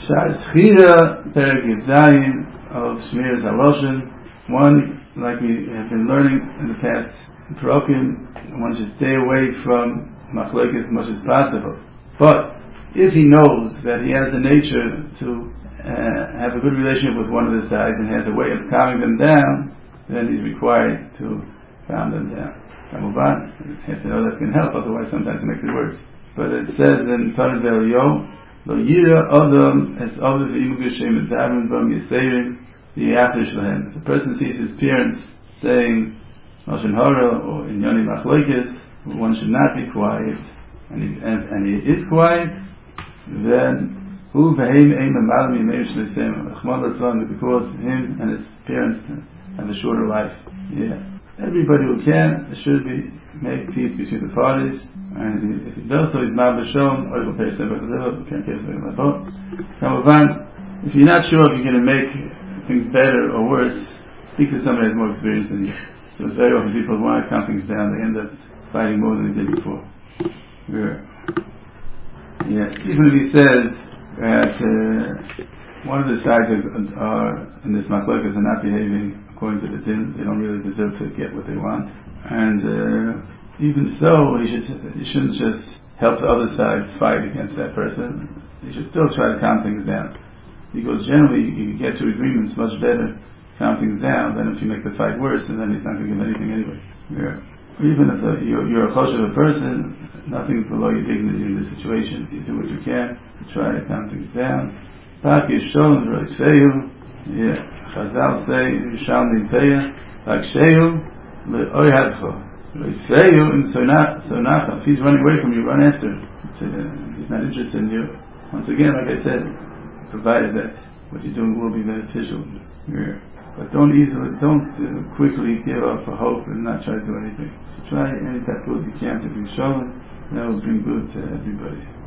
Shas Chira Perek Yitzayin of Shmiras Haloshen. One, like we have been learning in the past Parokim, one should stay away from Machlokes as much as possible. But if he knows that he has the nature to have a good relationship with one of the sides and has a way of calming them down, then he's required to calm them down. Kamuban, he has to know that's going to help, otherwise sometimes it makes it worse. But it says in Tanit Eliyahu, Lo yira adam es avle v'imu b'shem edarim b'am yiseirim v'yafish lahem. If a person sees his parents saying Lashon Hara or in Yoni Machlokes, one should not be quiet, and he is quiet, then hu v'heim eim amalim yimeim shleisem Chmad Lasvan, because him and his parents have a shorter life. Yeah. Everybody who can should make peace between the parties, and if he does so, he's not b'shom, or he'll pay several can't get very much. If you're not sure if you're going to make things better or worse, speak to somebody who has more experience than you. So very often people want to calm things down, they end up fighting more than they did before. Even if he says that one of the sides are in this machlokes are not behaving according to the din, they don't really deserve to get what they want, and even so, he shouldn't just help the other side fight against that person. He should still try to calm things down, because generally you get to agreements much better calm things down than if you make the fight worse, and then he's not going to give anything anyway. Even if you're a choshev person, nothing's below your dignity in this situation. You do what you can to try to calm things down. Pak yishon roitzeyu. Chazal say Yishalmi Peya Vaksheyu leOyhadcho roitzeyu in sonacha. If he's running away from you, run after him. He's not interested in you. Once again, like I said, provided that what you're doing will be beneficial. But don't quickly give up a hope and not try to do anything. Try any type of good you can to be shown. That will bring good to everybody.